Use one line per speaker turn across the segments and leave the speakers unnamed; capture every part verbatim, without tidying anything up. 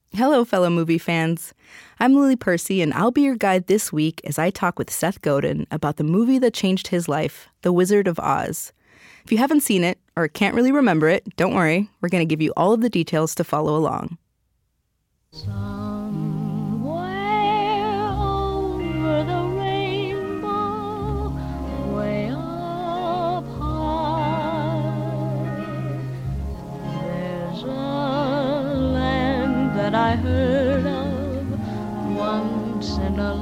Hello, fellow movie fans. I'm Lily Percy, and I'll be your guide this week as I talk with Seth Godin about the movie that changed his life, The Wizard of Oz. If you haven't seen it, or can't really remember it, don't worry. We're going to give you all of the details to follow along.
Somewhere over the rainbow, way up high, there's a land that I heard of once in a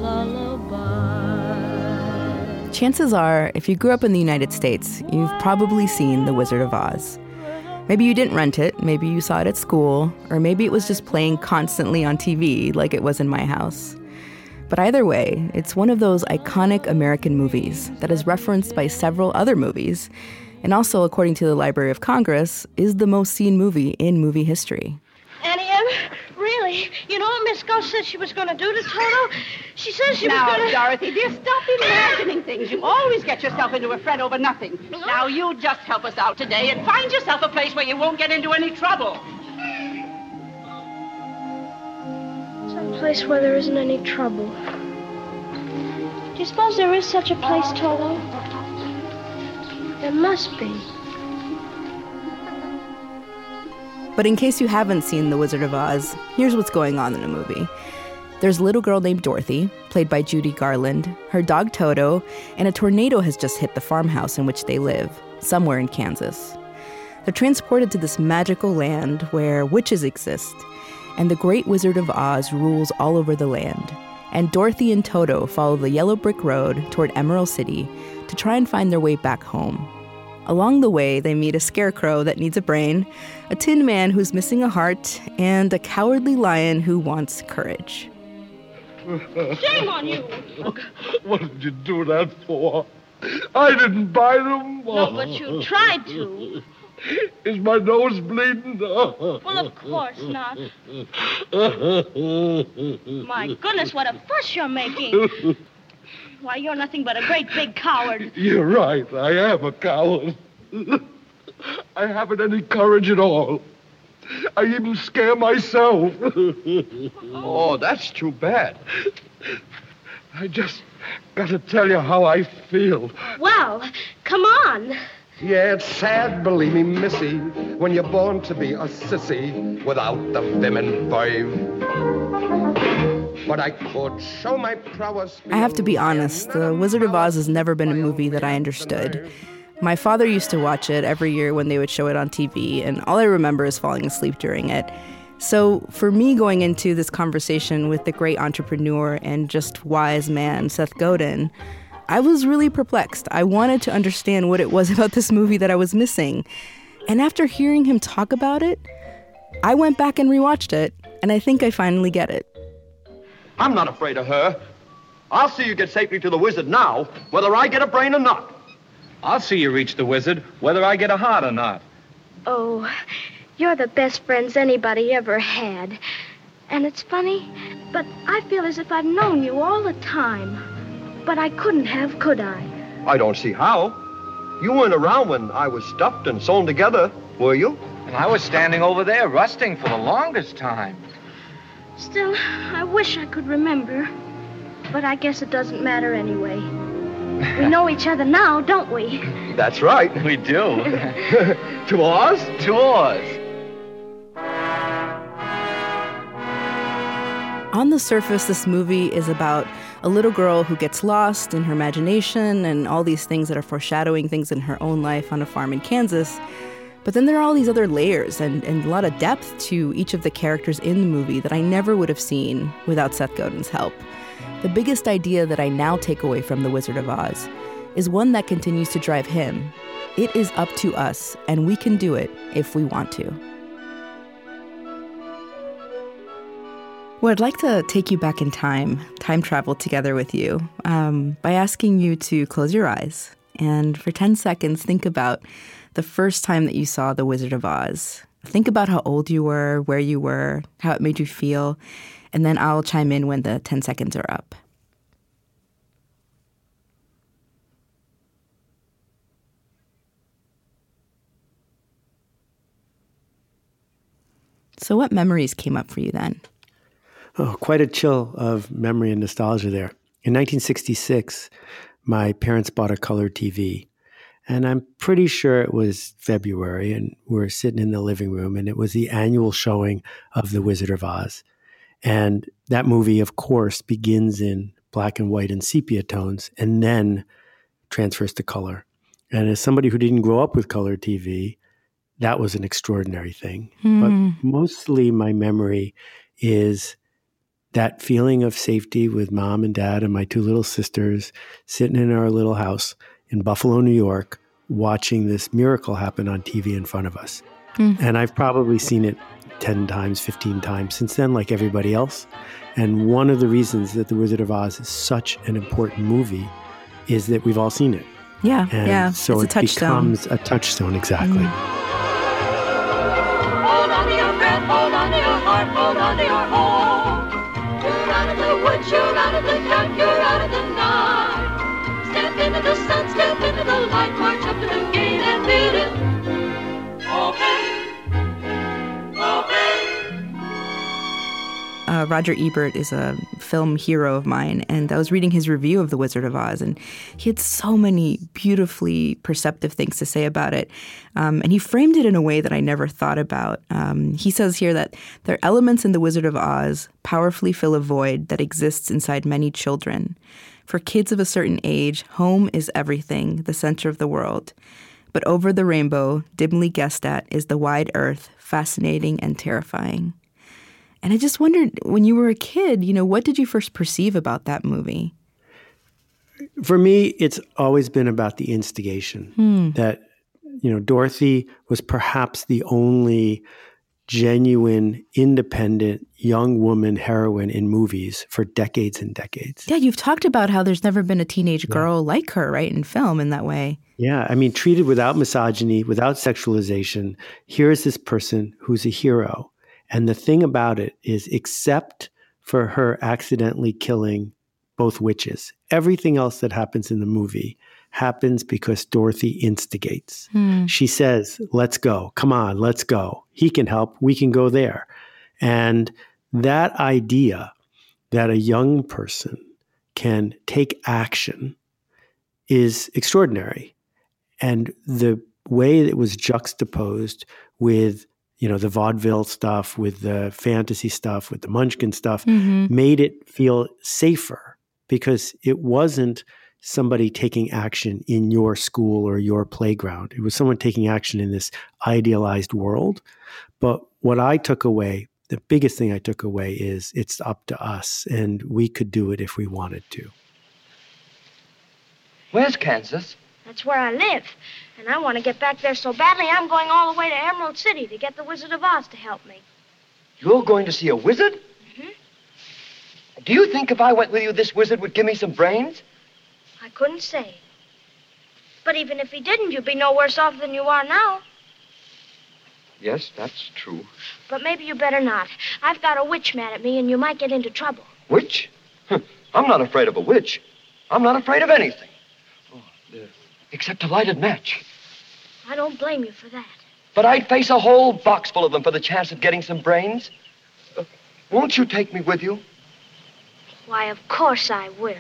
lullaby.
Chances are, if you grew up in the United States, you've probably seen The Wizard of Oz. Maybe you didn't rent it, maybe you saw it at school, or maybe it was just playing constantly on T V like it was in my house. But either way, it's one of those iconic American movies that is referenced by several other movies, and also, according to the Library of Congress, is the most seen movie in movie history.
Annie Em, really? You know what Miss Ghost said she was going to do to Toto? She says she
now,
was going to...
Dorothy, dear, stop imagining things. You always get yourself into a fret over nothing. Now, you just help us out today and find yourself a place where you won't get into any trouble.
Some place where there isn't any trouble. Do you suppose there is such a place, Toto? There must be.
But in case you haven't seen The Wizard of Oz, here's what's going on in the movie. There's a little girl named Dorothy, played by Judy Garland, her dog Toto, and a tornado has just hit the farmhouse in which they live, somewhere in Kansas. They're transported to this magical land where witches exist, and the Great Wizard of Oz rules all over the land. And Dorothy and Toto follow the yellow brick road toward Emerald City to try and find their way back home. Along the way, they meet a scarecrow that needs a brain, a tin man who's missing a heart, and a cowardly lion who wants courage.
Shame on you!
What did you do that for? I didn't buy them.
No, but you tried to.
Is my nose bleeding?
Well, of course not. My goodness, what a fuss you're making. Why, you're nothing but a great big coward.
You're right. I am a coward. I haven't any courage at all. I even scare myself.
Oh, that's too bad.
I just got to tell you how I feel.
Well, come on.
Yeah, it's sad, believe me, missy, when you're born to be a sissy without the vim and verve. But I could show my prowess.
I have to be honest, The Wizard of Oz has never been a movie that I understood. My father used to watch it every year when they would show it on T V, and all I remember is falling asleep during it. So for me going into this conversation with the great entrepreneur and just wise man, Seth Godin, I was really perplexed. I wanted to understand what it was about this movie that I was missing. And after hearing him talk about it, I went back and rewatched it, and I think I finally get it.
I'm not afraid of her. I'll see you get safely to the wizard now, whether I get a brain or not.
I'll see you reach the wizard, whether I get a heart or not.
Oh, you're the best friends anybody ever had. And it's funny, but I feel as if I've known you all the time. But I couldn't have, could I?
I don't see how. You weren't around when I was stuffed and sewn together, were you?
And I was standing over there rusting for the longest time.
Still, I wish I could remember. But I guess it doesn't matter anyway. We know each other now, don't we?
That's right.
We do.
To Oz?
To Oz.
On the surface, this movie is about a little girl who gets lost in her imagination and all these things that are foreshadowing things in her own life on a farm in Kansas. But then there are all these other layers and, and a lot of depth to each of the characters in the movie that I never would have seen without Seth Godin's help. The biggest idea that I now take away from The Wizard of Oz is one that continues to drive him. It is up to us, and we can do it if we want to. Well, I'd like to take you back in time, time travel together with you, um, by asking you to close your eyes and for ten seconds think about the first time that you saw The Wizard of Oz. Think about how old you were, where you were, how it made you feel, and then I'll chime in when the ten seconds are up. So what memories came up for you then?
Oh, quite a chill of memory and nostalgia there. In nineteen sixty-six, my parents bought a color T V, and I'm pretty sure it was February, and we're sitting in the living room, and it was the annual showing of The Wizard of Oz. And that movie, of course, begins in black and white and sepia tones, and then transfers to color. And as somebody who didn't grow up with color T V, that was an extraordinary thing.
Mm.
But mostly my memory is that feeling of safety with mom and dad and my two little sisters sitting in our little house in Buffalo, New York, watching this miracle happen on T V in front of us. Mm. And I've probably seen it ten times, fifteen times since then, like everybody else. And one of the reasons that The Wizard of Oz is such an important movie is that we've all seen it.
Yeah,
and
yeah.
So
it's
it
a touchstone.
becomes a touchstone, exactly.
Mm.
Hold on to your breath, hold on to your heart, hold on to your home. You're out of the woods, you're out of the dark, you're out of the night. Step into the sun, step into the light, march up to the gate and bid it. Open, open.
Uh, Roger Ebert is a film hero of mine, and I was reading his review of The Wizard of Oz, and he had so many beautifully perceptive things to say about it. Um, and he framed it in a way that I never thought about. Um, he says here that there are elements in The Wizard of Oz powerfully fill a void that exists inside many children. For kids of a certain age, home is everything, the center of the world. But over the rainbow, dimly guessed at, is the wide earth, fascinating and terrifying. And I just wondered, when you were a kid, you know, what did you first perceive about that movie?
For me, it's always been about the instigation.
Hmm.
That, you know, Dorothy was perhaps the only genuine, independent, young woman heroine in movies for decades and decades.
Yeah, you've talked about how there's never been a teenage girl yeah. like her, right, in film in that way.
Yeah, I mean, treated without misogyny, without sexualization. Here's this person who's a hero. And the thing about it is, except for her accidentally killing both witches, everything else that happens in the movie happens because Dorothy instigates. Hmm. She says, let's go. Come on, let's go. He can help. We can go there. And that idea that a young person can take action is extraordinary. And the way that it was juxtaposed with, you know, the vaudeville stuff, with the fantasy stuff, with the Munchkin stuff, mm-hmm. made it feel safer because it wasn't somebody taking action in your school or your playground. It was someone taking action in this idealized world. But what I took away, the biggest thing I took away is it's up to us, and we could do it if we wanted to.
Where's Kansas?
That's where I live. And I want to get back there so badly, I'm going all the way to Emerald City to get the Wizard of Oz to help me.
You're going to see a wizard?
Mm-hmm.
Do you think if I went with you, this wizard would give me some brains?
I couldn't say. But even if he didn't, you'd be no worse off than you are now.
Yes, that's true.
But maybe you better not. I've got a witch mad at me, and you might get into trouble.
Witch? I'm not afraid of a witch. I'm not afraid of anything. Oh, the... Except a lighted match.
I don't blame you for that.
But I'd face a whole box full of them for the chance of getting some brains. Uh, won't you take me with you?
Why, of course I will.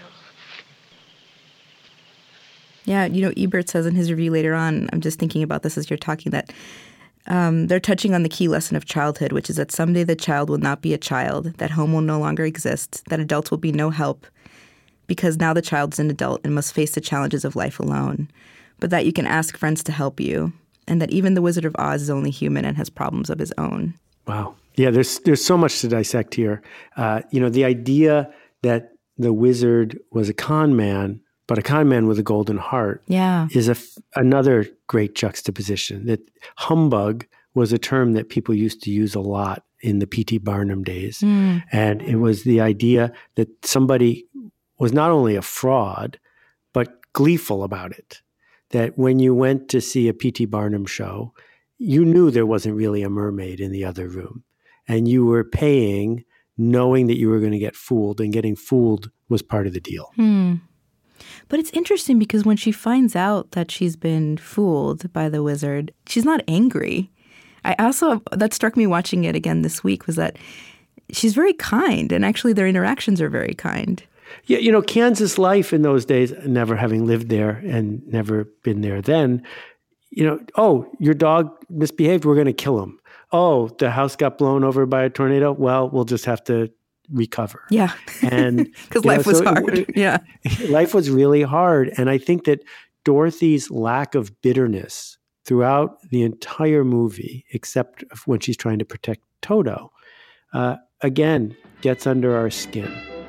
Yeah, you know, Ebert says in his review later on, I'm just thinking about this as you're talking, that um, they're touching on the key lesson of childhood, which is that someday the child will not be a child, that home will no longer exist, that adults will be no help, because now the child's an adult and must face the challenges of life alone, but that you can ask friends to help you, and that even the Wizard of Oz is only human and has problems of his own.
Wow. Yeah, there's there's so much to dissect here. Uh, you know, the idea that the wizard was a con man, but a con man with a golden heart
yeah.
is a f- another great juxtaposition. That humbug was a term that people used to use a lot in the P T Barnum days. Mm. And it was the idea that somebody was not only a fraud, but gleeful about it. That when you went to see a P T Barnum show, you knew there wasn't really a mermaid in the other room. And you were paying knowing that you were going to get fooled, and getting fooled was part of the deal.
Hmm. But it's interesting because when she finds out that she's been fooled by the wizard, she's not angry. I also, that struck me watching it again this week, was that she's very kind. And actually their interactions are very kind.
Yeah, you know, Kansas life in those days, never having lived there and never been there then, you know, oh, your dog misbehaved, we're going to kill him. Oh, the house got blown over by a tornado. Well, we'll just have to recover.
Yeah.
And
because life know, was so hard. It, yeah.
Life was really hard. And I think that Dorothy's lack of bitterness throughout the entire movie, except when she's trying to protect Toto, uh, again, gets under our skin.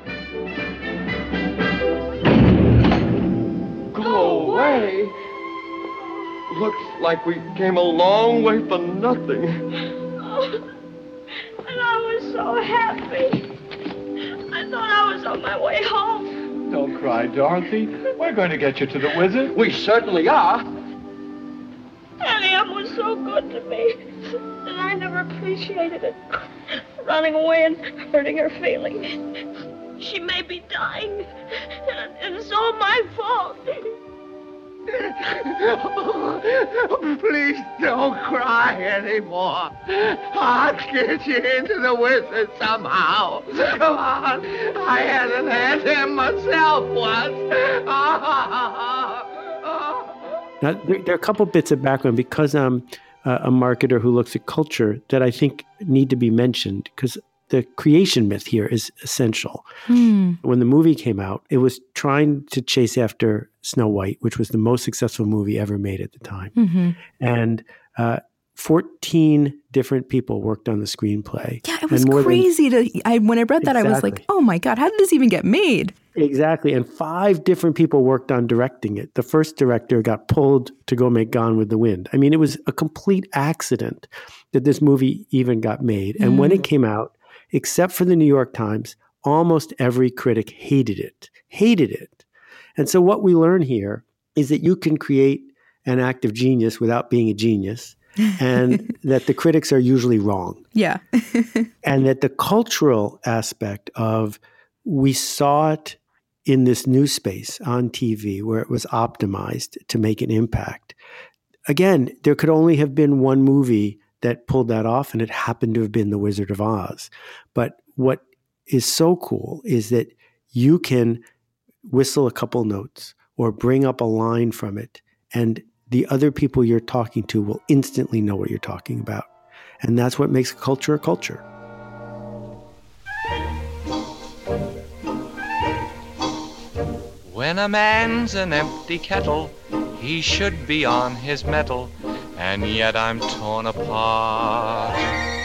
Go away. Looks like we came a long way for nothing.
Oh, and I was so happy. I thought I was on my way home.
Don't cry, Dorothy. We're going to get you to the wizard.
We certainly are.
Annie Em was so good to me that I never appreciated it. Running away and hurting her feelings. She may be dying, and, and it's all my fault.
Please don't cry anymore. I'll get you into the wizard somehow. Come on. I had an Aunt Em myself once.
Now, there, there are a couple bits of background because I'm uh, a marketer who looks at culture that I think need to be mentioned because the creation myth here is essential. Hmm. When the movie came out, it was trying to chase after Snow White, which was the most successful movie ever made at the time. Mm-hmm. And uh, fourteen different people worked on the screenplay.
Yeah, it was crazy. Than, to. I when I read that, exactly. I was like, oh my God, how did this even get made?
Exactly. And five different people worked on directing it. The first director got pulled to go make Gone with the Wind. I mean, it was a complete accident that this movie even got made. And mm. when it came out, except for the New York Times, almost every critic hated it, hated it. And so what we learn here is that you can create an act of genius without being a genius, and that the critics are usually wrong.
Yeah.
And that the cultural aspect of we saw it in this new space on T V where it was optimized to make an impact. Again, there could only have been one movie that pulled that off, and it happened to have been The Wizard of Oz. But what is so cool is that you can whistle a couple notes or bring up a line from it, and the other people you're talking to will instantly know what you're talking about. And that's what makes a culture a culture.
When a man's an empty kettle, he should be on his mettle, and yet I'm torn apart.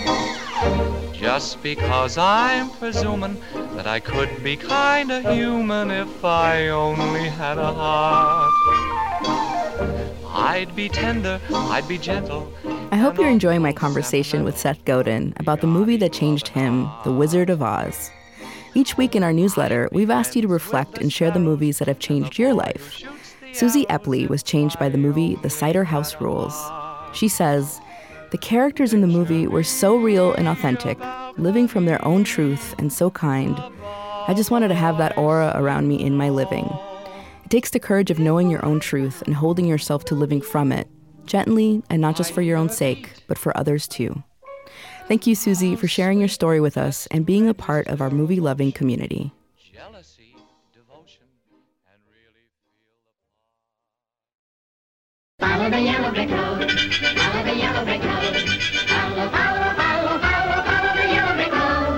Just because I'm presuming that I could be kinda human if I only had a heart. I'd be tender, I'd be gentle.
I hope you're enjoying my conversation with Seth Godin about the movie that changed him, The Wizard of Oz. Each week in our newsletter, we've asked you to reflect and share the movies that have changed your life. Susie Epley was changed by the movie The Cider House Rules. She says, the characters in the movie were so real and authentic, living from their own truth and so kind. I just wanted to have that aura around me in my living. It takes the courage of knowing your own truth and holding yourself to living from it, gently and not just for your own sake, but for others too. Thank you, Susie, for sharing your story with us and being a part of our movie-loving community. Jealousy, devotion, and really
feel the follow the yellow brick road, follow the yellow brick road, follow, follow, follow, follow, follow the yellow brick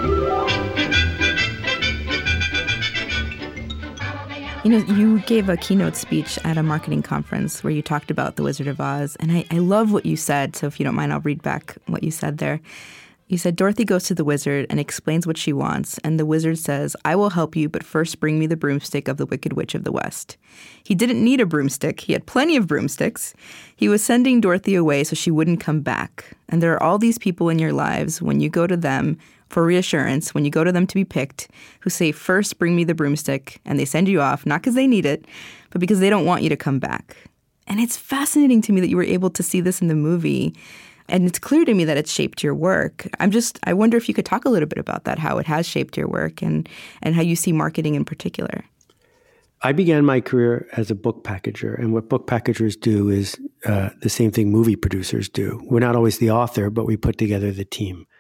road.
You know, you gave a keynote speech at a marketing conference where you talked about The Wizard of Oz, and I, I love what you said, so if you don't mind, I'll read back what you said there. You said, Dorothy goes to the wizard and explains what she wants, and the wizard says, I will help you, but first bring me the broomstick of the Wicked Witch of the West. He didn't need a broomstick. He had plenty of broomsticks. He was sending Dorothy away so she wouldn't come back. And there are all these people in your lives, when you go to them for reassurance, when you go to them to be picked, who say, first bring me the broomstick, and they send you off, not because they need it, but because they don't want you to come back. And it's fascinating to me that you were able to see this in the movie. And it's clear to me that it's shaped your work. I'm just, I wonder if you could talk a little bit about that, how it has shaped your work and, and how you see marketing in particular.
I began my career as a book packager. And what book packagers do is uh, the same thing movie producers do. We're not always the author, but we put together the team.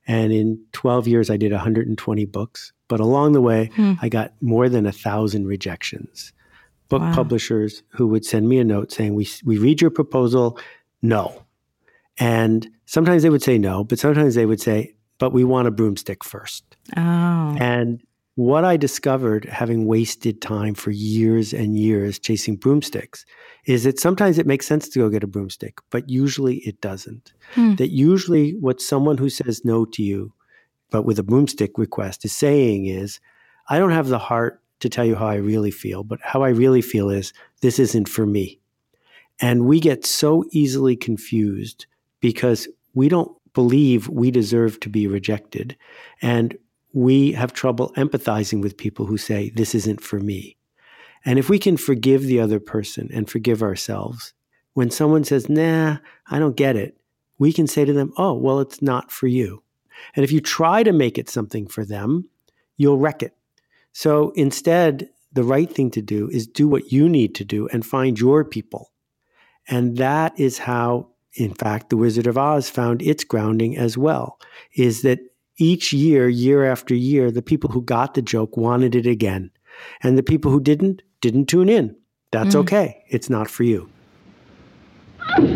And in twelve years, I did one hundred twenty books. But along the way, hmm. I got more than a thousand rejections. Book wow. publishers who would send me a note saying, we, we read your proposal, no. And sometimes they would say no, but sometimes they would say, but we want a broomstick first.
Oh.
And what I discovered, having wasted time for years and years chasing broomsticks, is that sometimes it makes sense to go get a broomstick, but usually it doesn't. Hmm. That usually what someone who says no to you, but with a broomstick request, is saying is, I don't have the heart to tell you how I really feel, but how I really feel is, this isn't for me. And we get so easily confused because we don't believe we deserve to be rejected. And we have trouble empathizing with people who say, this isn't for me. And if we can forgive the other person and forgive ourselves, when someone says, nah, I don't get it, we can say to them, oh, well, it's not for you. And if you try to make it something for them, you'll wreck it. So instead, the right thing to do is do what you need to do and find your people. And that is how, in fact, The Wizard of Oz found its grounding as well, is that each year, year after year, the people who got the joke wanted it again. And the people who didn't, didn't tune in. That's mm. okay. It's not for you.
You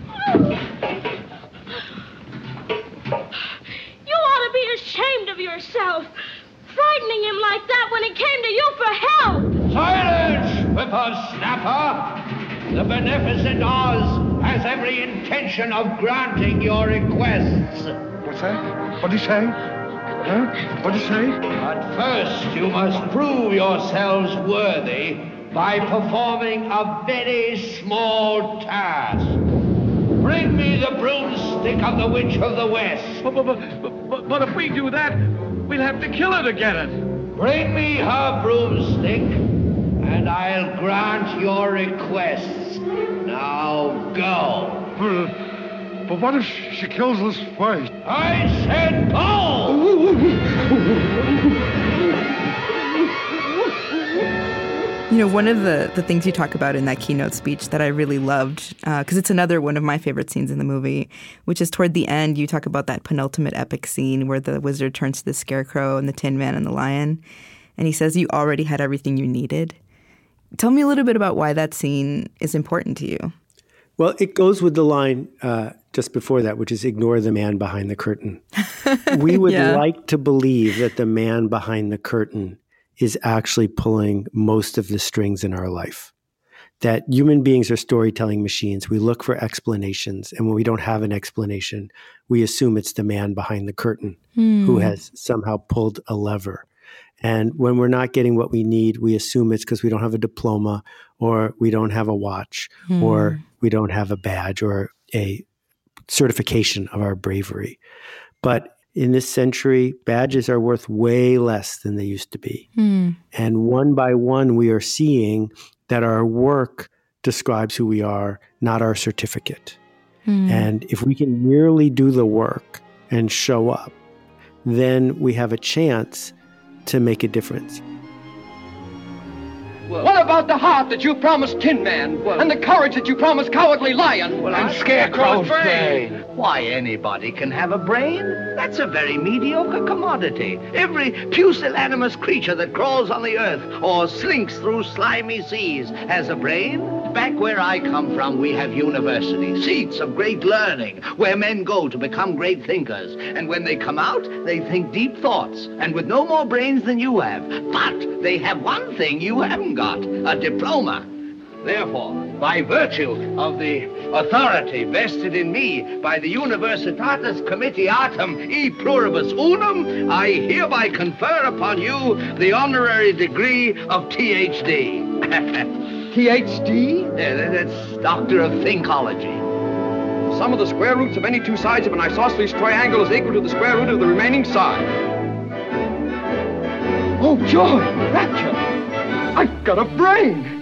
ought to be ashamed of yourself, frightening him like that when he came to you for help.
Silence, whippersnapper! The beneficent Oz has every intention of granting your requests.
What's that? What did he say? Huh? What did he say?
But first, you must prove yourselves worthy by performing a very small task. Bring me the broomstick of the Witch of the West.
But, but, but, but, but if we do that, we'll have to kill her to get it.
Bring me her broomstick, and I'll grant your requests. Now go.
But, but what if she kills us first?
I said go!
You know, one of the, the things you talk about in that keynote speech that I really loved, because uh, it's another one of my favorite scenes in the movie, which is toward the end, you talk about that penultimate epic scene where the wizard turns to the Scarecrow and the Tin Man and the Lion, and he says, you already had everything you needed. Tell me a little bit about why that scene is important to you.
Well, it goes with the line uh, just before that, which is ignore the man behind the curtain. We would yeah. like to believe that the man behind the curtain is actually pulling most of the strings in our life. That human beings are storytelling machines. We look for explanations. And when we don't have an explanation, we assume it's the man behind the curtain hmm. who has somehow pulled a lever. And when we're not getting what we need, we assume it's because we don't have a diploma, or we don't have a watch, hmm. or we don't have a badge or a certification of our bravery. But in this century, badges are worth way less than they used to be. Hmm. And one by one, we are seeing that our work describes who we are, not our certificate. Hmm. And if we can merely do the work and show up, then we have a chance to make a difference.
Well, what about the heart that you promised Tin Man, well, and the courage that you promised Cowardly Lion?
Well, and Scarecrow's brain. Why, anybody can have a brain. That's a very mediocre commodity. Every pusillanimous creature that crawls on the earth or slinks through slimy seas has a brain. Back where I come from, we have universities, seats of great learning, where men go to become great thinkers. And when they come out, they think deep thoughts, and with no more brains than you have. But they have one thing you haven't got, a diploma. Therefore, by virtue of the authority vested in me by the Universitatis Comitiatum e Pluribus Unum, I hereby confer upon you the honorary degree of T H D.
T H D?
Yeah, that's Doctor of Thinkology.
The sum of the square roots of any two sides of an isosceles triangle is equal to the square root of the remaining side. Oh, joy! Rapture! I've got a brain!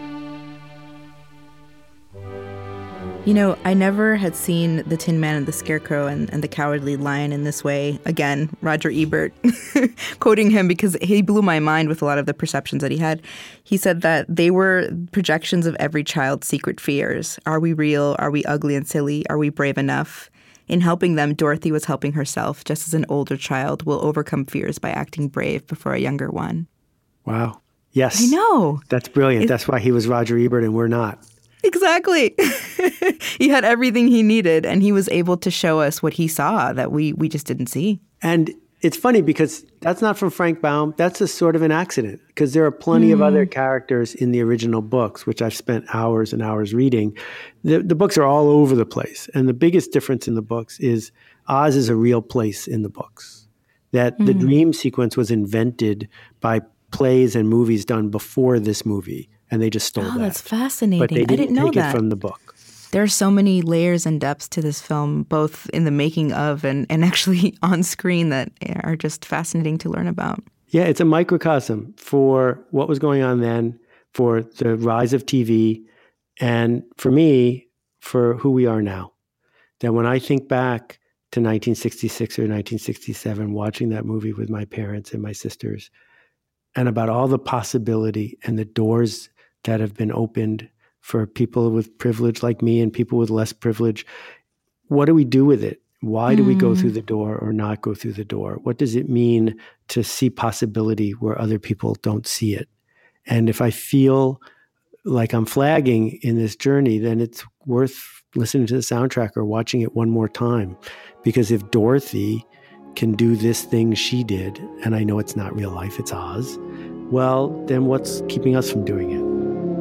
You know, I never had seen the Tin Man and the Scarecrow and, and the Cowardly Lion in this way. Again, Roger Ebert, quoting him because he blew my mind with a lot of the perceptions that he had. He said that they were projections of every child's secret fears. Are we real? Are we ugly and silly? Are we brave enough? In helping them, Dorothy was helping herself, just as an older child will overcome fears by acting brave before a younger one.
Wow. Yes.
I know.
That's brilliant.
It's,
That's why he was Roger Ebert and we're not.
Exactly. He had everything he needed, and he was able to show us what he saw that we, we just didn't see.
And it's funny because that's not from Frank Baum. That's a sort of an accident because there are plenty mm. of other characters in the original books, which I've spent hours and hours reading. The, the books are all over the place. And the biggest difference in the books is Oz is a real place in the books. That mm. the dream sequence was invented by plays and movies done before this movie. And they just stole
oh,
that.
That's fascinating.
But they didn't
I didn't know
take
that.
it from the book.
There are so many layers and depths to this film, both in the making of and, and actually on screen, that are just fascinating to learn about.
Yeah, it's a microcosm for what was going on then, for the rise of T V, and for me, for who we are now. That when I think back to nineteen sixty-six or nineteen sixty-seven, watching that movie with my parents and my sisters, and about all the possibility and the doors that have been opened for people with privilege like me and people with less privilege. What do we do with it? Why do mm. we go through the door or not go through the door? What does it mean to see possibility where other people don't see it? And if I feel like I'm flagging in this journey, then it's worth listening to the soundtrack or watching it one more time. Because if Dorothy can do this thing she did, and I know it's not real life, it's Oz, well, then what's keeping us from doing it?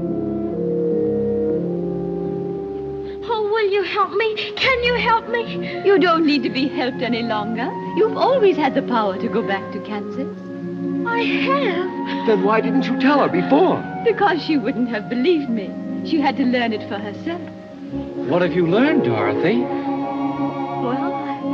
Will you help me? Can you help me?
You don't need to be helped any longer. You've always had the power to go back to Kansas.
I have.
Then why didn't you tell her before?
Because she wouldn't have believed me. She had to learn it for herself.
What have you learned, Dorothy?
Well,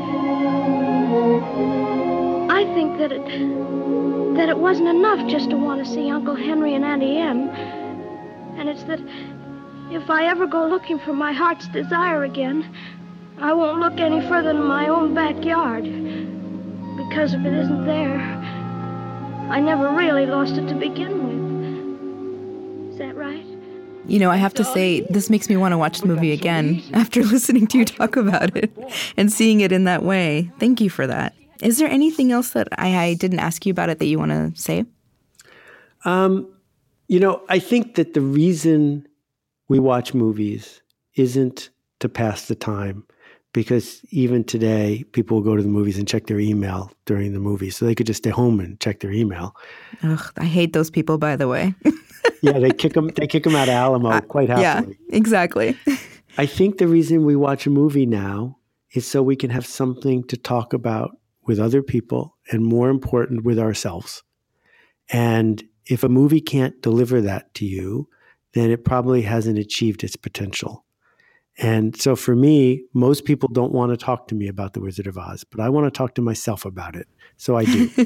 I think that it that it wasn't enough just to want to see Uncle Henry and Auntie Em. And it's that if I ever go looking for my heart's desire again, I won't look any further than my own backyard. Because if it isn't there, I never really lost it to begin with. Is that right?
You know, I have to say, this makes me want to watch the movie again after listening to you talk about it and seeing it in that way. Thank you for that. Is there anything else that I, I didn't ask you about it that you want to say?
Um, you know, I think that the reason we watch movies isn't to pass the time, because even today, people will go to the movies and check their email during the movie, so they could just stay home and check their email.
Ugh, I hate those people, by the way.
Yeah, they kick them. They kick them out of Alamo uh, quite happily.
Yeah, exactly.
I think the reason we watch a movie now is so we can have something to talk about with other people, and more important, with ourselves. And if a movie can't deliver that to you, then it probably hasn't achieved its potential. And so for me, most people don't want to talk to me about The Wizard of Oz, but I want to talk to myself about it. So I do.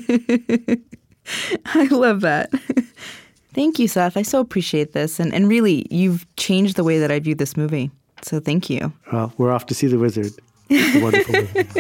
I love that. Thank you, Seth. I so appreciate this. And, and really, you've changed the way that I view this movie. So thank you.
Well, we're off to see The Wizard. The wonderful Wizard.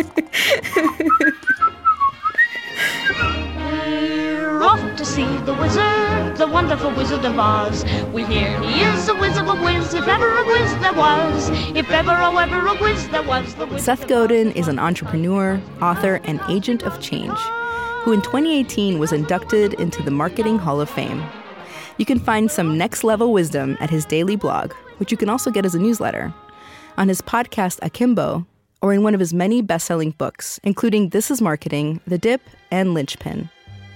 We're off to see the wizard, the wonderful Wizard of Oz. We hear he is a wizard of whiz, if ever a whiz there was. If ever, oh, ever a whiz there was. The wizard.
Seth Godin is an entrepreneur, author, and agent of change, who in twenty eighteen was inducted into the Marketing Hall of Fame. You can find some next-level wisdom at his daily blog, which you can also get as a newsletter, on his podcast Akimbo, or in one of his many best-selling books, including This Is Marketing, The Dip, and Lynchpin.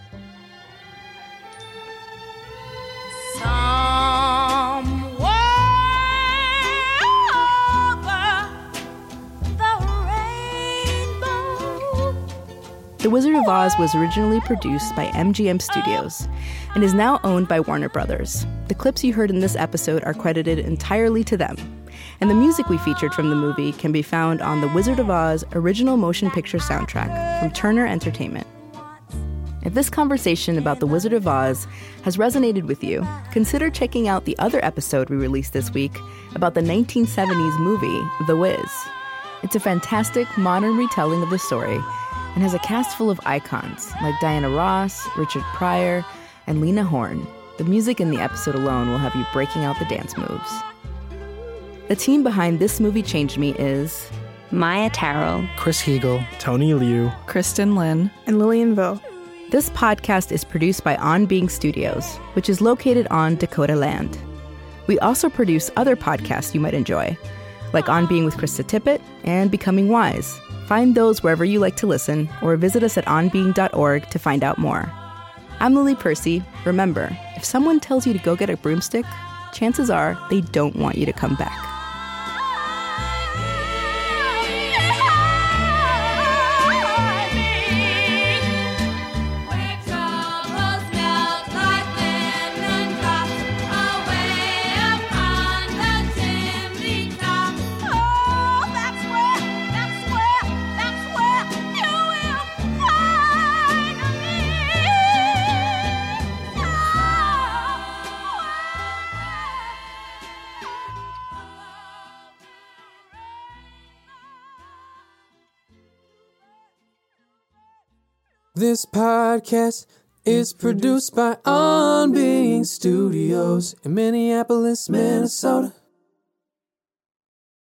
The Wizard of Oz was originally produced by M G M Studios and is now owned by Warner Brothers. The clips you heard in this episode are credited entirely to them, and the music we featured from the movie can be found on the Wizard of Oz original motion picture soundtrack from Turner Entertainment. If this conversation about The Wizard of Oz has resonated with you, consider checking out the other episode we released this week about the nineteen seventies movie, The Wiz. It's a fantastic modern retelling of the story and has a cast full of icons like Diana Ross, Richard Pryor, and Lena Horne. The music in the episode alone will have you breaking out the dance moves. The team behind This Movie Changed Me is
Maya Tarrell,
Chris Heagle, Tony Liu,
Kristen Lin,
and Lillian Vo.
This podcast is produced by On Being Studios, which is located on Dakota land. We also produce other podcasts you might enjoy, like On Being with Krista Tippett and Becoming Wise. Find those wherever you like to listen, or visit us at on being dot org to find out more. I'm Lily Percy. Remember, if someone tells you to go get a broomstick, chances are they don't want you to come back.
This podcast is produced by On Being Studios in Minneapolis, Minnesota.